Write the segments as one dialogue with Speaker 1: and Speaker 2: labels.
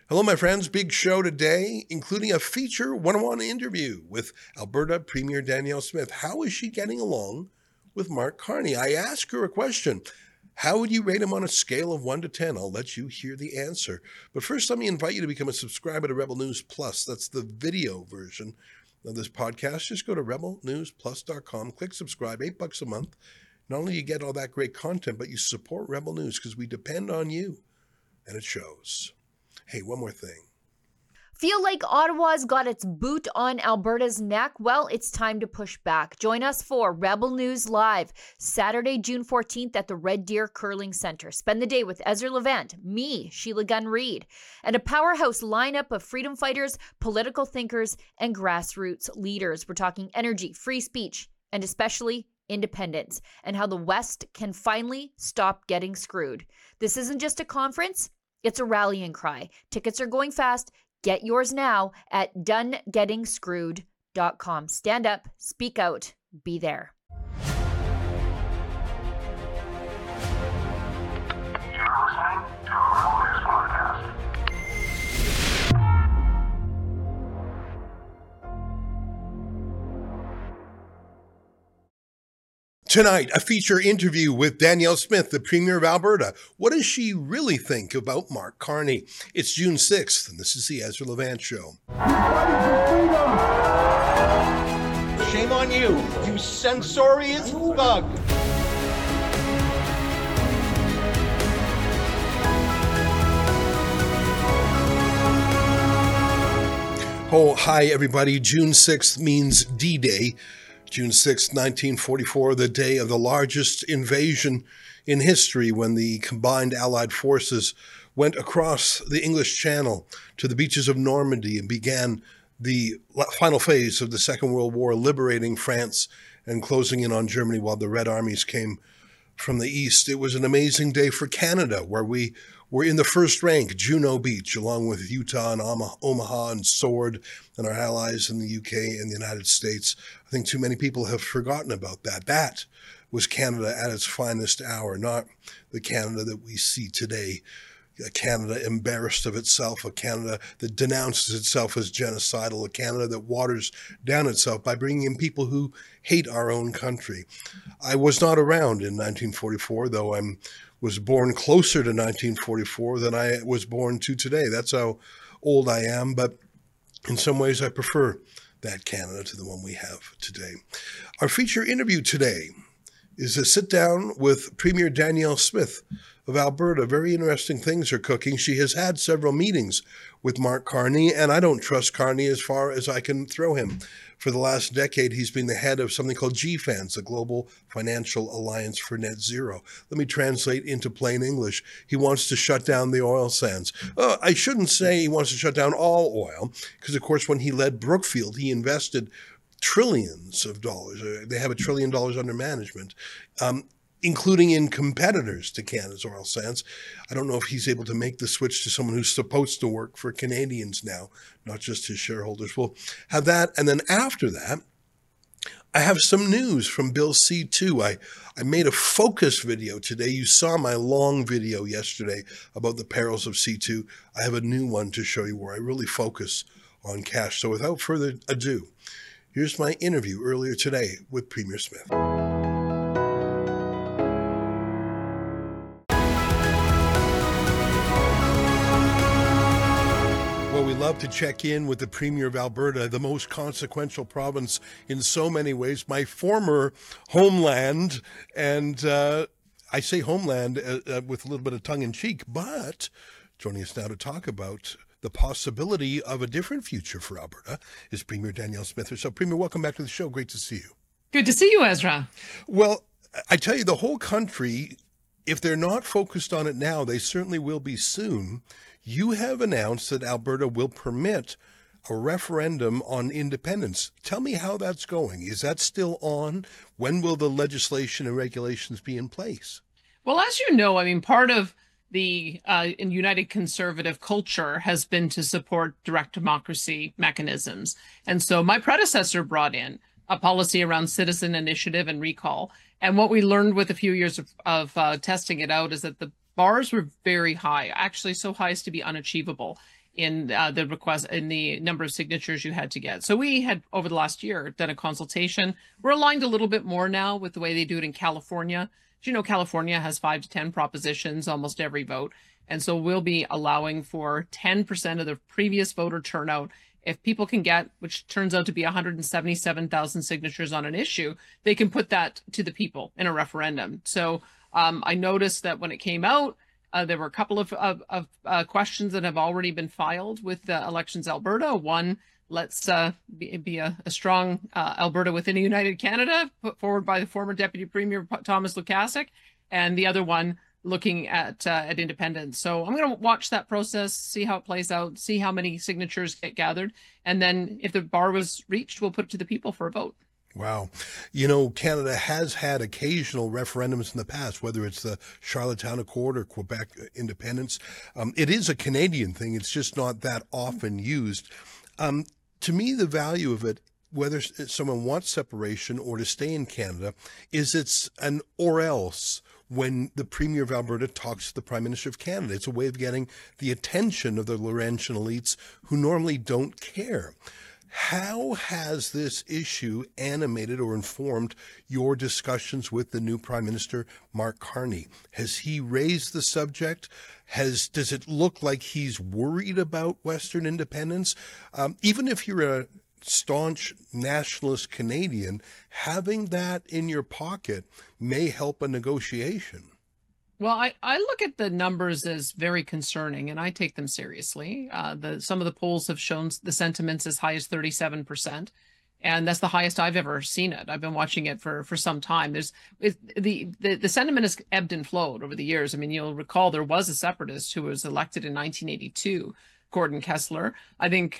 Speaker 1: Hello, my friends. Big show today, including a feature one-on-one interview with Alberta Premier Danielle Smith. How is she getting along with Mark Carney? I asked her a question. How would you rate him on a scale of 1 to 10? I'll let you hear the answer. But first, let me invite you to become a subscriber to Rebel News Plus. That's the video version of this podcast. Just go to rebelnewsplus.com, click subscribe, $8 a month. Not only you get all that great content, but you support Rebel News because we depend on you, and it shows. Hey, one more thing.
Speaker 2: Feel like Ottawa's got its boot on Alberta's neck? Well, it's time to push back. Join us for Rebel News Live, Saturday, June 14th at the Red Deer Curling Center. Spend the day with Ezra Levant, me, Sheila Gunn Reid, and a powerhouse lineup of freedom fighters, political thinkers, and grassroots leaders. We're talking energy, free speech, and especially independence, and how the West can finally stop getting screwed. This isn't just a conference. It's a rallying cry. Tickets are going fast. Get yours now at donegetingscrewed.com. Stand up, speak out, be there.
Speaker 3: You're listening to a Rebel News podcast.
Speaker 1: Tonight, a feature interview with Danielle Smith, the Premier of Alberta. What does she really think about Mark Carney? It's June 6th, and this is the Ezra Levant Show.
Speaker 4: Shame on you, you censorious thug.
Speaker 1: Oh, hi, everybody. June 6th means D-Day. June 6, 1944, the day of the largest invasion in history when the combined Allied forces went across the English Channel to the beaches of Normandy and began the final phase of the Second World War, liberating France and closing in on Germany while the Red Armies came from the east. It was an amazing day for Canada, where we were in the first rank, Juno Beach, along with Utah and Omaha and Sword and our allies in the UK and the United States. I think too many people have forgotten about that. That was Canada at its finest hour, not the Canada that we see today. A Canada embarrassed of itself, a Canada that denounces itself as genocidal, a Canada that waters down itself by bringing in people who hate our own country. I was not around in 1944, though I was born closer to 1944 than I was born to today. That's how old I am, but in some ways I prefer that Canada to the one we have today. Our feature interview today is a sit down with Premier Danielle Smith of Alberta. Very interesting things are cooking. She has had several meetings with Mark Carney, and I don't trust Carney as far as I can throw him. For the last decade, he's been the head of something called GFANZ, the Global Financial Alliance for Net Zero. Let me translate into plain English. He wants to shut down the oil sands. I shouldn't say he wants to shut down all oil, because, of course, when he led Brookfield, he invested trillions of dollars. They have $1 trillion under management, including in competitors to Canada's oil sands. I don't know if he's able to make the switch to someone who's supposed to work for Canadians now, not just his shareholders. We'll have that. And then after that, I have some news from Bill C2. I made a focus video today. You saw my long video yesterday about the perils of C2. I have a new one to show you where I really focus on cash. So without further ado, here's my interview earlier today with Premier Smith. Well, we love to check in with the Premier of Alberta, the most consequential province in so many ways, my former homeland. And I say homeland with a little bit of tongue-in-cheek, but joining us now to talk about the possibility of a different future for Alberta is Premier Danielle Smith. So, Premier, welcome back to the show. Great to see you.
Speaker 5: Good to see you, Ezra.
Speaker 1: Well, I tell you, the whole country, if they're not focused on it now, they certainly will be soon. You have announced that Alberta will permit a referendum on independence. Tell me how that's going. Is that still on? When will the legislation and regulations be in place?
Speaker 5: Well, as you know, I mean, part of the United Conservative culture has been to support direct democracy mechanisms. And so my predecessor brought in a policy around citizen initiative and recall. And what we learned with a few years of testing it out is that the bars were very high, actually so high as to be unachievable in the request, in the number of signatures you had to get. So we had, over the last year, done a consultation. We're aligned a little bit more now with the way they do it in California. As you know, California has 5 to 10 propositions almost every vote. And so we'll be allowing for 10% of the previous voter turnout. If people can get, which turns out to be 177,000 signatures on an issue, they can put that to the people in a referendum. So I noticed that when it came out, there were a couple of questions that have already been filed with Elections Alberta. One, let's be a strong Alberta within a united Canada, put forward by the former Deputy Premier Thomas Lukasik, and the other one looking at independence. So I'm going to watch that process, see how it plays out, see how many signatures get gathered, and then if the bar was reached, we'll put it to the people for a vote.
Speaker 1: Wow. You know, Canada has had occasional referendums in the past, whether it's the Charlottetown Accord or Quebec independence. It is a Canadian thing. It's just not that often used. To me, the value of it, whether someone wants separation or to stay in Canada, is it's an or else when the Premier of Alberta talks to the Prime Minister of Canada. It's a way of getting the attention of the Laurentian elites who normally don't care. How has this issue animated or informed your discussions with the new Prime Minister, Mark Carney? Has he raised the subject? Does it look like he's worried about Western independence? Even if you're a staunch nationalist Canadian, having that in your pocket may help a negotiation.
Speaker 5: Well, I look at the numbers as very concerning, and I take them seriously. Some of the polls have shown the sentiments as high as 37%, and that's the highest I've ever seen it. I've been watching it for some time. The sentiment has ebbed and flowed over the years. I mean, you'll recall there was a separatist who was elected in 1982, Gordon Kessler. I think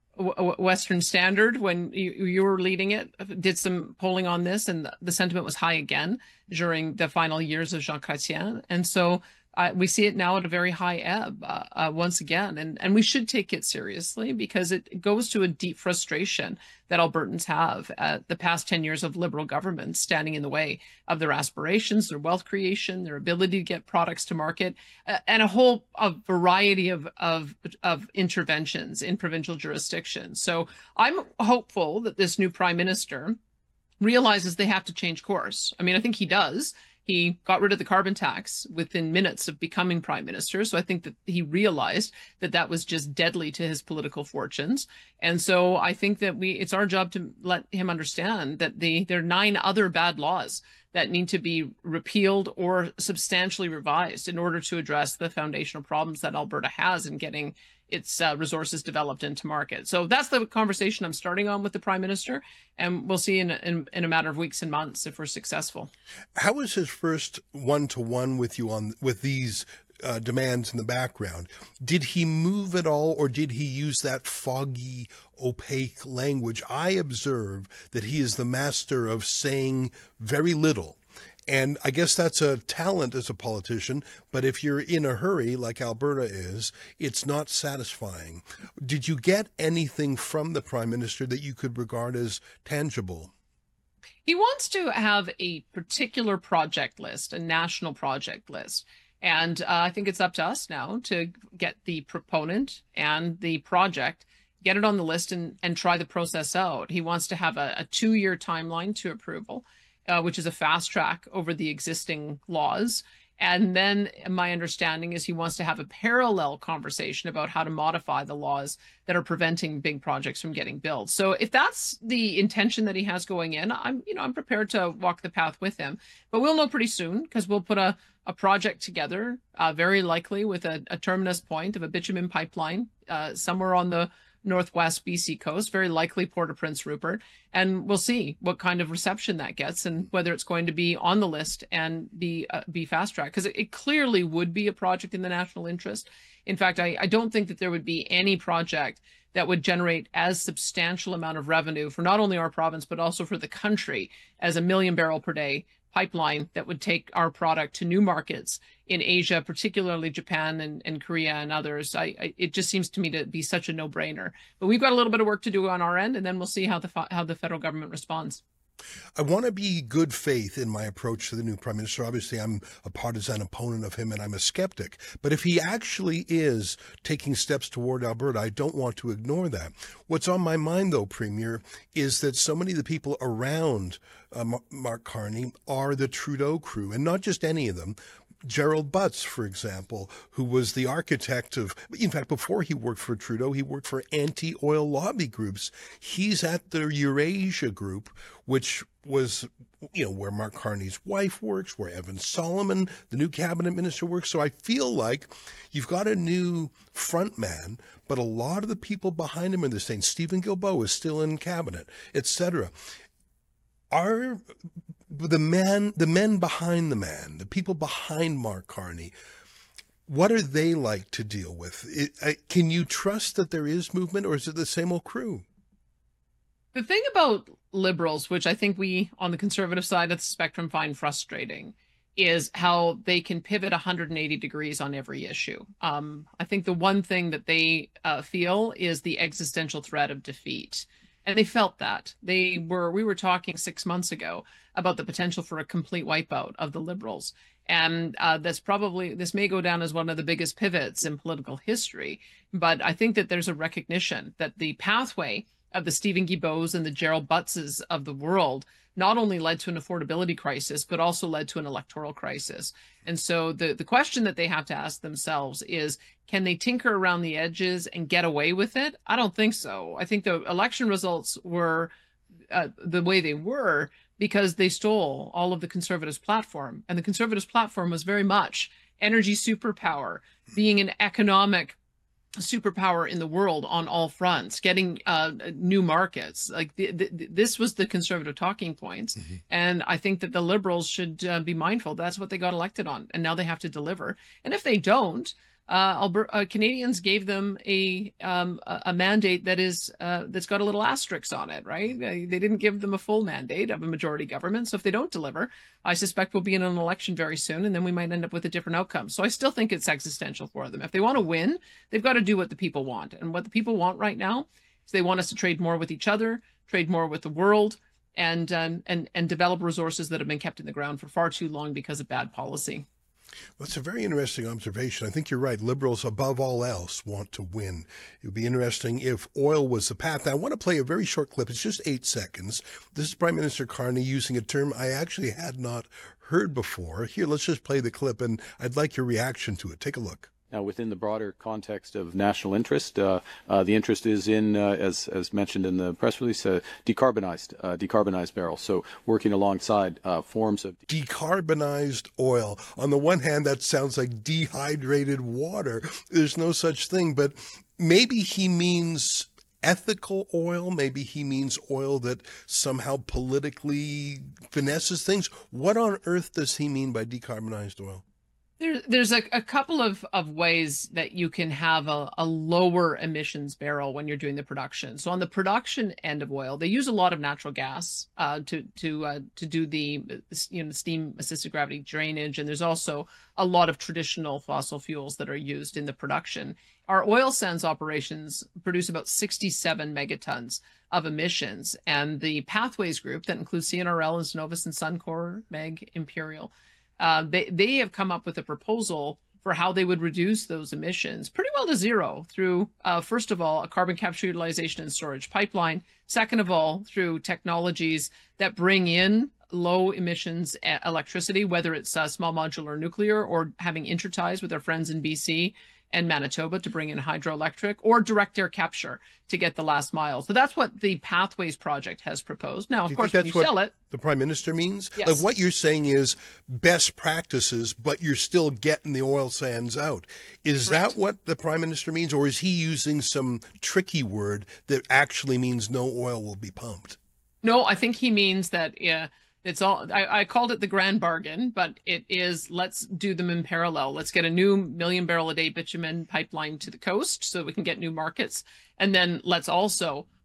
Speaker 5: Western Standard, when you were leading it, did some polling on this, and the sentiment was high again during the final years of Jean Chrétien. And so we see it now at a very high ebb once again. And we should take it seriously because it goes to a deep frustration that Albertans have at the past 10 years of Liberal government standing in the way of their aspirations, their wealth creation, their ability to get products to market, and a variety of interventions in provincial jurisdictions. So I'm hopeful that this new Prime Minister realizes they have to change course. I mean, I think he does. He got rid of the carbon tax within minutes of becoming prime minister. So I think that he realized that that was just deadly to his political fortunes. And so I think that it's our job to let him understand that there are 9 other bad laws that need to be repealed or substantially revised in order to address the foundational problems that Alberta has in getting its resources developed into market. So that's the conversation I'm starting on with the Prime Minister, and we'll see in a matter of weeks and months if we're successful.
Speaker 1: How was his first one-to-one with you with these demands in the background? Did he move at all, or did he use that foggy, opaque language? I observe that he is the master of saying very little. And I guess that's a talent as a politician, but if you're in a hurry, like Alberta is, it's not satisfying. Did you get anything from the Prime Minister that you could regard as tangible?
Speaker 5: He wants to have a particular project list, a national project list. And I think it's up to us now to get the proponent and the project, get it on the list and try the process out. He wants to have a 2-year timeline to approval. Which is a fast track over the existing laws. And then my understanding is he wants to have a parallel conversation about how to modify the laws that are preventing big projects from getting built. So if that's the intention that he has going in, I'm prepared to walk the path with him. But we'll know pretty soon because we'll put a project together, very likely with a terminus point of a bitumen pipeline somewhere on the Northwest BC coast, very likely Port of Prince Rupert, and we'll see what kind of reception that gets and whether it's going to be on the list and be fast tracked, because it clearly would be a project in the national interest. In fact, I don't think that there would be any project that would generate as substantial amount of revenue for not only our province but also for the country as a 1 million barrel per day pipeline that would take our product to new markets in Asia, particularly Japan and Korea and others. It just seems to me to be such a no-brainer. But we've got a little bit of work to do on our end, and then we'll see how the federal government responds.
Speaker 1: I want to be good faith in my approach to the new prime minister. Obviously, I'm a partisan opponent of him and I'm a skeptic. But if he actually is taking steps toward Alberta, I don't want to ignore that. What's on my mind, though, Premier, is that so many of the people around Mark Carney are the Trudeau crew, and not just any of them. Gerald Butts, for example, who was the architect of, in fact, before he worked for Trudeau, he worked for anti-oil lobby groups. He's at the Eurasia Group, which was, where Mark Carney's wife works, where Evan Solomon, the new cabinet minister, works. So I feel like you've got a new front man, but a lot of the people behind him are the same. Stephen Guilbeault is still in cabinet, etc. Are the men behind the man, the people behind Mark Carney, what are they like to deal with? Can you trust that there is movement, or is it the same old crew?
Speaker 5: The thing about Liberals, which I think we on the conservative side of the spectrum find frustrating, is how they can pivot 180 degrees on every issue. I think the one thing that they feel is the existential threat of defeat. And they felt that. We were talking 6 months ago about the potential for a complete wipeout of the Liberals. And this may go down as one of the biggest pivots in political history. But I think that there's a recognition that the pathway of the Stephen Guilbeaults and the Gerald Buttses of the world not only led to an affordability crisis, but also led to an electoral crisis. And so the question that they have to ask themselves is, can they tinker around the edges and get away with it? I don't think so. I think the election results were the way they were because they stole all of the Conservatives' platform. And the Conservatives' platform was very much energy superpower, being an economic superpower in the world on all fronts, getting new markets. Like this was the conservative talking points. Mm-hmm. And I think that the Liberals should be mindful. That's what they got elected on. And now they have to deliver. And if they don't, Canadians gave them a mandate that is that's got a little asterisk on it, right? They didn't give them a full mandate of a majority government. So if they don't deliver, I suspect we'll be in an election very soon, and then we might end up with a different outcome. So I still think it's existential for them. If they want to win, they've got to do what the people want. And what the people want right now is they want us to trade more with each other, trade more with the world, and develop resources that have been kept in the ground for far too long because of bad policy.
Speaker 1: Well, that's a very interesting observation. I think you're right. Liberals, above all else, want to win. It would be interesting if oil was the path. Now, I want to play a very short clip. It's just 8 seconds. This is Prime Minister Carney using a term I actually had not heard before. Here, let's just play the clip, and I'd like your reaction to it. Take a look.
Speaker 6: Now, within the broader context of national interest, the interest is in, as mentioned in the press release, decarbonized barrels. So working alongside forms of
Speaker 1: decarbonized oil. On the one hand, that sounds like dehydrated water. There's no such thing, but maybe he means ethical oil. Maybe he means oil that somehow politically finesses things. What on earth does he mean by decarbonized oil?
Speaker 5: There's a couple of ways that you can have a lower emissions barrel when you're doing the production. So on the production end of oil, they use a lot of natural gas to do the steam assisted gravity drainage, and there's also a lot of traditional fossil fuels that are used in the production. Our oil sands operations produce about 67 megatons of emissions, and the Pathways Group that includes CNRL and Cenovus and Suncor, MEG, Imperial. They have come up with a proposal for how they would reduce those emissions pretty well to zero through, first of all, a carbon capture utilization and storage pipeline. Second of all, through technologies that bring in low emissions electricity, whether it's small modular nuclear or having interties with our friends in BC and Manitoba to bring in hydroelectric, or direct air capture to get the last mile. So that's what the Pathways project has proposed. Now, of course, when you sell it,
Speaker 1: the Prime Minister means?
Speaker 5: Yes.
Speaker 1: Like what you're saying is best practices, but you're still getting the oil sands out. Is
Speaker 5: Correct.
Speaker 1: that what the Prime Minister means, or is he using some tricky word that actually means no oil will be pumped?
Speaker 5: No, I think he means that it's all, I called it the grand bargain, but it is, let's do them in parallel. Let's get a new 1 million barrel a day bitumen pipeline to the coast so we can get new markets. And then let's also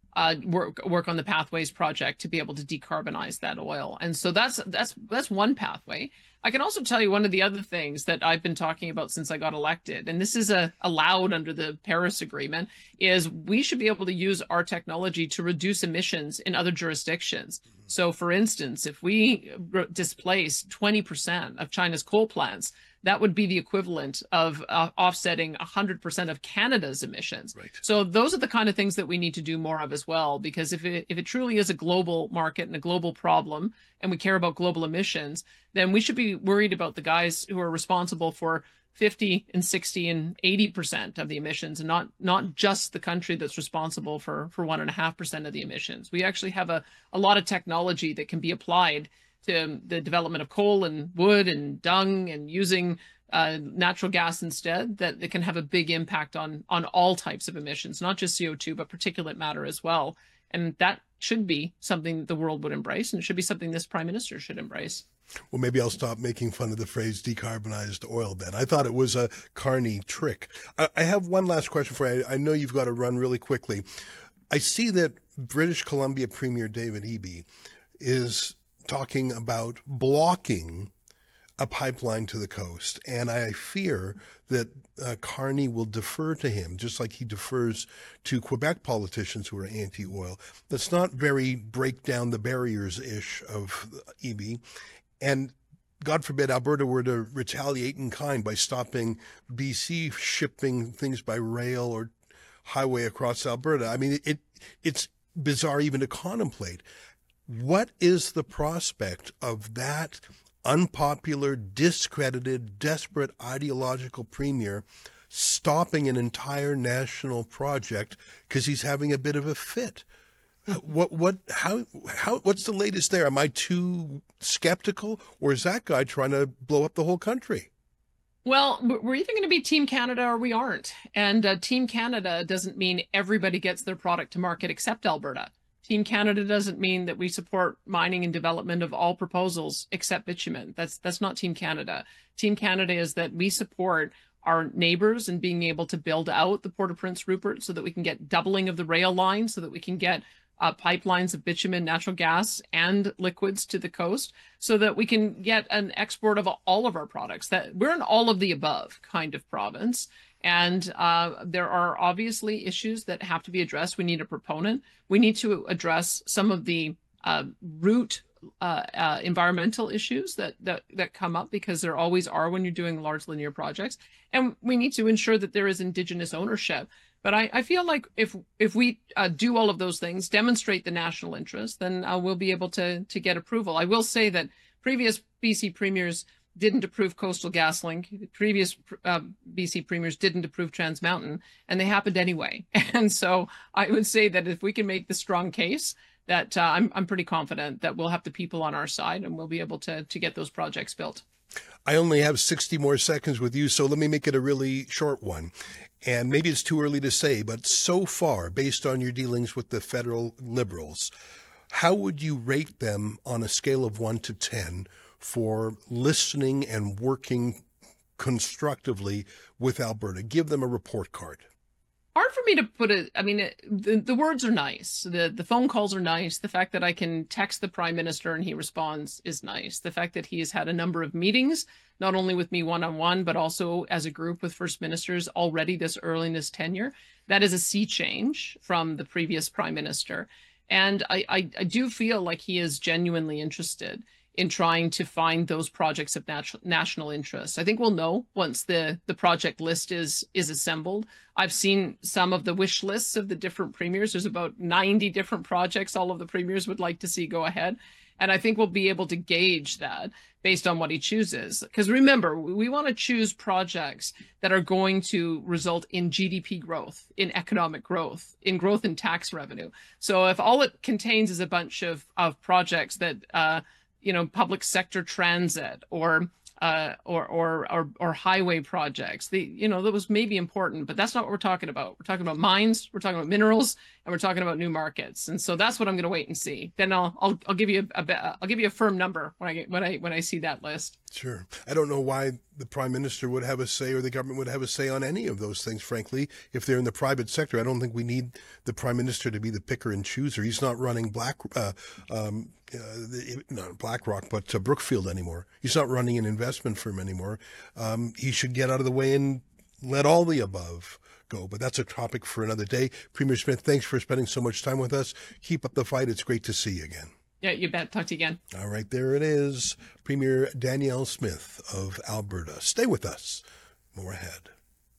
Speaker 5: work on the Pathways project to be able to decarbonize that oil. And so that's one pathway. I can also tell you one of the other things that I've been talking about since I got elected, and this is allowed under the Paris Agreement, is we should be able to use our technology to reduce emissions in other jurisdictions. So, for instance, if we displace 20% of China's coal plants, that would be the equivalent of offsetting 100% of Canada's emissions.
Speaker 1: Right.
Speaker 5: So those are the kind of things that we need to do more of as well, because if it truly is a global market and a global problem, and we care about global emissions, then we should be worried about the guys who are responsible for 50 and 60 and 80% of the emissions, and not just the country that's responsible for 1.5% of the emissions. We actually have a lot of technology that can be applied to the development of coal and wood and dung and using natural gas instead, that it can have a big impact on all types of emissions, not just CO2, but particulate matter as well. And that should be something the world would embrace, and it should be something this prime minister should embrace.
Speaker 1: Well, maybe I'll stop making fun of the phrase decarbonized oil then. I thought it was a Carney trick. I have one last question for you. I know you've got to run really quickly. I see that British Columbia Premier David Eby is talking about blocking a pipeline to the coast. And I fear that Carney will defer to him, just like he defers to Quebec politicians who are anti-oil. That's not very break down the barriers-ish of Eby. And God forbid Alberta were to retaliate in kind by stopping BC shipping things by rail or highway across Alberta. I mean, it's bizarre even to contemplate. What is the prospect of that unpopular, discredited, desperate ideological premier stopping an entire national project because he's having a bit of a fit? What's the latest there? Am I too skeptical, or is that guy trying to blow up the whole country?
Speaker 5: Well, we're either going to be Team Canada or we aren't. And Team Canada doesn't mean everybody gets their product to market except Alberta. Team Canada doesn't mean that we support mining and development of all proposals except bitumen. That's not Team Canada. Team Canada is that we support our neighbors in being able to build out the Port of Prince Rupert so that we can get doubling of the rail line, so that we can get pipelines of bitumen, natural gas, and liquids to the coast, so that we can get an export of all of our products. That we're an all of the above kind of province. And there are obviously issues that have to be addressed. We need a proponent. We need to address some of the root environmental issues that come up, because there always are when you're doing large linear projects. And we need to ensure that there is Indigenous ownership. But I feel like if we do all of those things, demonstrate the national interest, then we'll be able to get approval. I will say that previous BC premiers didn't approve Coastal GasLink. Previous BC premiers didn't approve Trans Mountain, and they happened anyway. And so I would say that if we can make the strong case, that I'm pretty confident that we'll have the people on our side and we'll be able to get those projects built.
Speaker 1: I only have 60 more seconds with you, so let me make it a really short one. And maybe it's too early to say, but so far, based on your dealings with the federal Liberals, how would you rate them on a scale of 1 to 10 for listening and working constructively with Alberta? Give them a report card.
Speaker 5: Hard for me to put it. I mean, the words are nice. The phone calls are nice. The fact that I can text the prime minister and he responds is nice. The fact that he has had a number of meetings, not only with me one-on-one, but also as a group with first ministers already this early in his tenure, that is a sea change from the previous prime minister. And I do feel like he is genuinely interested in trying to find those projects of national interest. I think we'll know once the project list is assembled. I've seen some of the wish lists of the different premiers. There's about 90 different projects all of the premiers would like to see go ahead. And I think we'll be able to gauge that based on what he chooses. Because remember, we want to choose projects that are going to result in GDP growth, in economic growth, in growth in tax revenue. So if all it contains is a bunch of projects that public sector transit or highway projects, those may be important, but that's not what we're talking about. We're talking about mines, we're talking about minerals, and we're talking about new markets. And so that's what I'm going to wait and see. Then I'll give you a firm number when I see that list.
Speaker 1: Sure. I don't know why the prime minister would have a say or the government would have a say on any of those things, frankly, if they're in the private sector. I don't think we need the prime minister to be the picker and chooser. He's not running not BlackRock, but Brookfield anymore. He's not running an investment firm anymore. He should get out of the way and let all the above go. But that's a topic for another day. Premier Smith, thanks for spending so much time with us. Keep up the fight. It's great to see you again.
Speaker 5: Yeah, you bet. Talk to you again.
Speaker 1: All right, there it is. Premier Danielle Smith of Alberta. Stay with us. More ahead.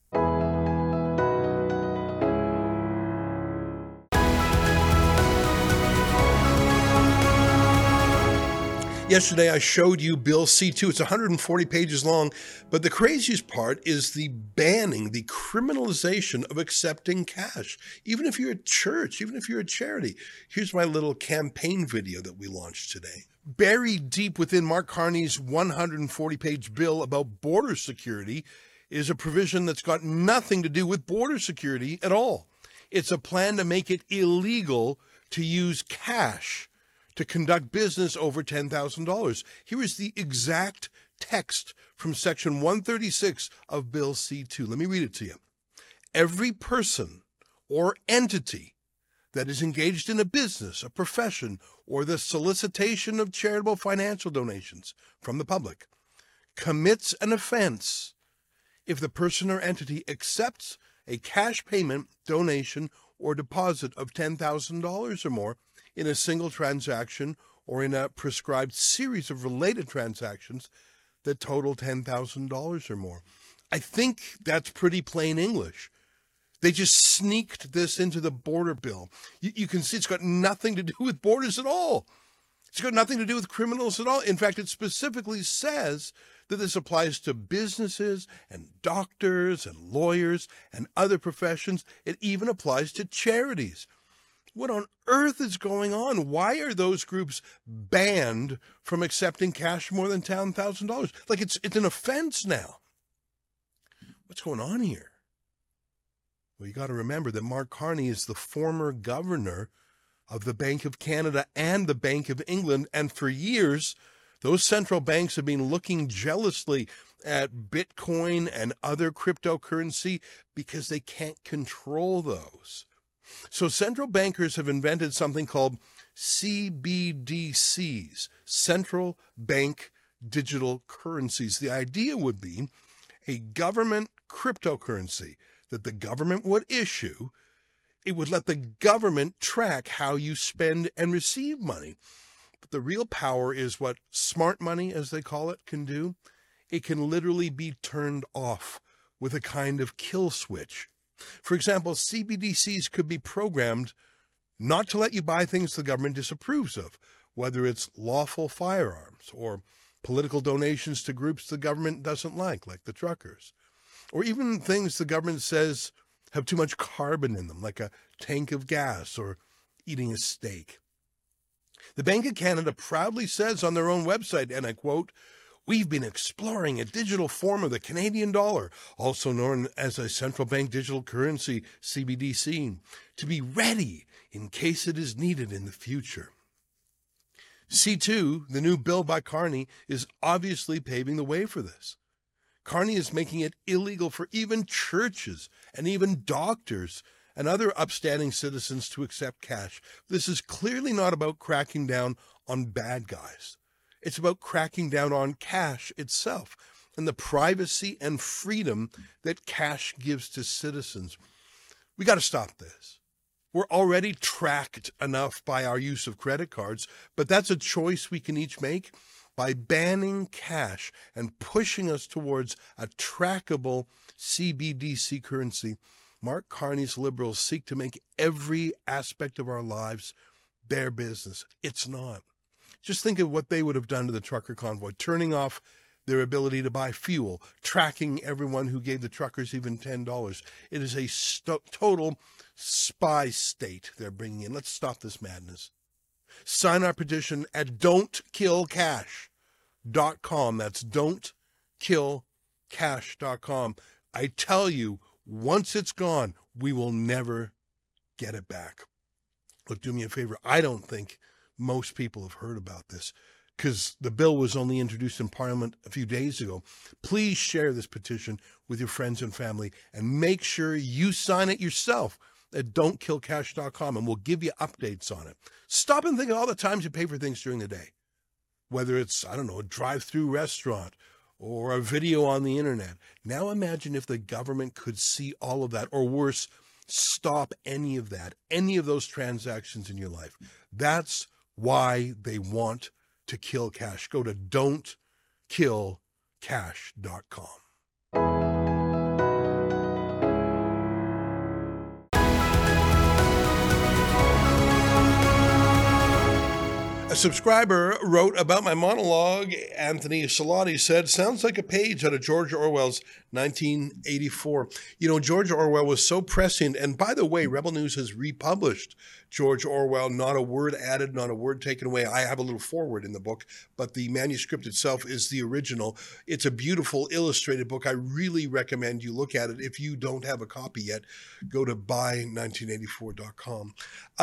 Speaker 1: Yesterday, I showed you Bill C-2. It's 140 pages long, but the craziest part is the banning, the criminalization of accepting cash, even if you're a church, even if you're a charity. Here's my little campaign video that we launched today. Buried deep within Mark Carney's 140-page bill about border security is a provision that's got nothing to do with border security at all. It's a plan to make it illegal to use cash to conduct business over $10,000. Here is the exact text from Section 136 of Bill C-2. Let me read it to you. Every person or entity that is engaged in a business, a profession, or the solicitation of charitable financial donations from the public commits an offense if the person or entity accepts a cash payment, donation, or deposit of $10,000 or more in a single transaction or in a prescribed series of related transactions that total $10,000 or more. I think that's pretty plain English. They just sneaked this into the border bill. You can see it's got nothing to do with borders at all. It's got nothing to do with criminals at all. In fact, it specifically says that this applies to businesses and doctors and lawyers and other professions. It even applies to charities. What on earth is going on? Why are those groups banned from accepting cash more than $10,000? Like it's an offense now. What's going on here? Well, you got to remember that Mark Carney is the former governor of the Bank of Canada and the Bank of England, and for years, those central banks have been looking jealously at Bitcoin and other cryptocurrency because they can't control those. So central bankers have invented something called CBDCs, central bank digital currencies. The idea would be a government cryptocurrency that the government would issue. It would let the government track how you spend and receive money. But the real power is what smart money, as they call it, can do. It can literally be turned off with a kind of kill switch. For example, CBDCs could be programmed not to let you buy things the government disapproves of, whether it's lawful firearms or political donations to groups the government doesn't like the truckers, or even things the government says have too much carbon in them, like a tank of gas or eating a steak. The Bank of Canada proudly says on their own website, and I quote, "We've been exploring a digital form of the Canadian dollar, also known as a central bank digital currency, CBDC, to be ready in case it is needed in the future." C2, the new bill by Carney, is obviously paving the way for this. Carney is making it illegal for even churches and even doctors and other upstanding citizens to accept cash. This is clearly not about cracking down on bad guys. It's about cracking down on cash itself and the privacy and freedom that cash gives to citizens. We got to stop this. We're already tracked enough by our use of credit cards, but that's a choice we can each make. By banning cash and pushing us towards a trackable CBDC currency, Mark Carney's Liberals seek to make every aspect of our lives their business. It's not. Just think of what they would have done to the trucker convoy, turning off their ability to buy fuel, tracking everyone who gave the truckers even $10. It is a total spy state they're bringing in. Let's stop this madness. Sign our petition at don'tkillcash.com. That's don'tkillcash.com. I tell you, once it's gone, we will never get it back. Look, do me a favor. I don't think most people have heard about this. because the bill was only introduced in Parliament a few days ago. Please share this petition with your friends and family and make sure you sign it yourself at don'tkillcash.com, and we'll give you updates on it. Stop and think of all the times you pay for things during the day, whether it's, I don't know, a drive-through restaurant or a video on the internet. Now imagine if the government could see all of that, or worse, stop any of that, any of those transactions in your life. That's why they want to kill cash. Go to don'tkillcash.com. A subscriber wrote about my monologue. Anthony Salati said, sounds like a page out of George Orwell's 1984. You know, George Orwell was so prescient. And by the way, Rebel News has republished George Orwell, not a word added, not a word taken away. I have a little foreword in the book, but the manuscript itself is the original. It's a beautiful illustrated book. I really recommend you look at it. If you don't have a copy yet, go to buy1984.com.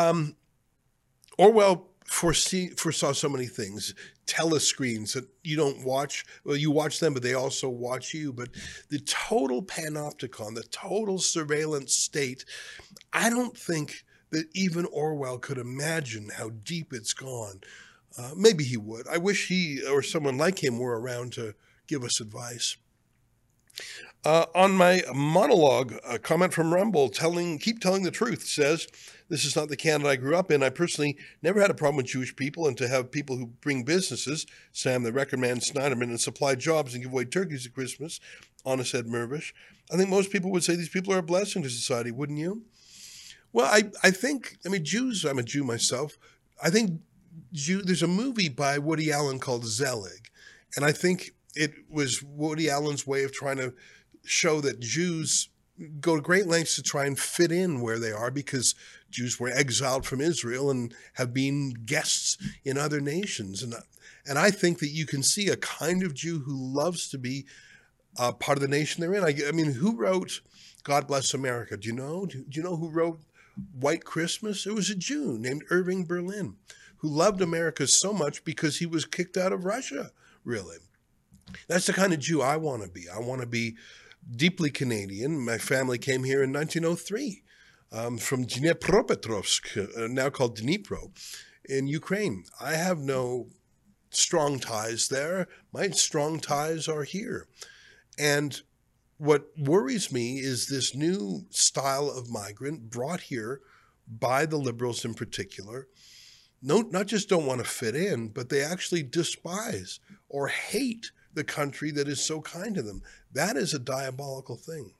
Speaker 1: Orwell foresaw so many things. Telescreens that you don't watch, well, you watch them, but they also watch you. But the total panopticon, the total surveillance state, I don't think that even Orwell could imagine how deep it's gone. Maybe he would. I wish he or someone like him were around to give us advice. On my monologue, a comment from Rumble, keep telling the truth, says, this is not the Canada I grew up in. I personally never had a problem with Jewish people, and to have people who bring businesses, Sam the Record Man Snyderman, and supply jobs and give away turkeys at Christmas, honest Ed Mervish, I think most people would say these people are a blessing to society, wouldn't you? Well, I think, Jews, I'm a Jew myself. I think there's a movie by Woody Allen called Zelig, and I think it was Woody Allen's way of trying to show that Jews go to great lengths to try and fit in where they are, because Jews were exiled from Israel and have been guests in other nations. And I think that you can see a kind of Jew who loves to be part of the nation they're in. I mean, who wrote God Bless America? Do you know? Do you know who wrote White Christmas? It was a Jew named Irving Berlin, who loved America so much because he was kicked out of Russia, really. That's the kind of Jew I want to be. I want to be deeply Canadian. My family came here in 1903 from Dnipropetrovsk, now called Dnipro, in Ukraine. I have no strong ties there. My strong ties are here. And what worries me is this new style of migrant brought here by the liberals in particular. Not just don't want to fit in, but they actually despise or hate the country that is so kind to them. That is a diabolical thing.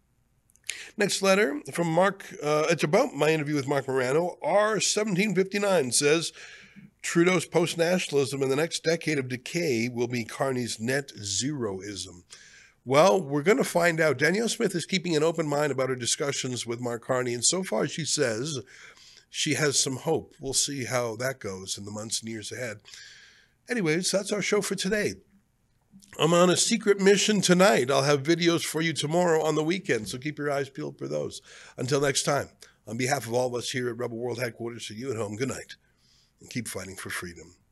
Speaker 1: Next letter from Mark. It's about my interview with Mark Morano. R1759 says, Trudeau's post-nationalism in the next decade of decay will be Carney's net zeroism. Well, we're going to find out. Danielle Smith is keeping an open mind about her discussions with Mark Carney, and so far she says she has some hope. We'll see how that goes in the months and years ahead. Anyways, that's our show for today. I'm on a secret mission tonight. I'll have videos for you tomorrow on the weekend, so keep your eyes peeled for those. Until next time, on behalf of all of us here at Rebel World Headquarters, to you at home, good night, and keep fighting for freedom.